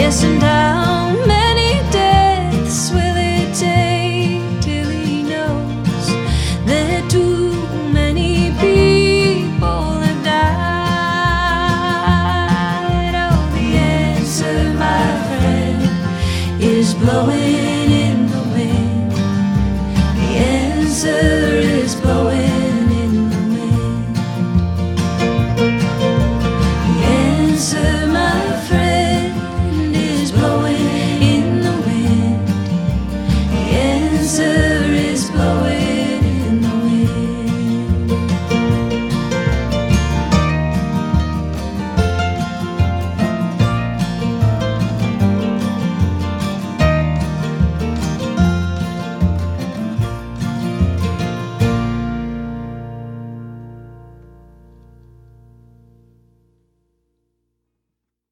Yes, and how many deaths will it take till he knows that too many people have died? Oh, the answer, my friend, is blowing in the wind. The answer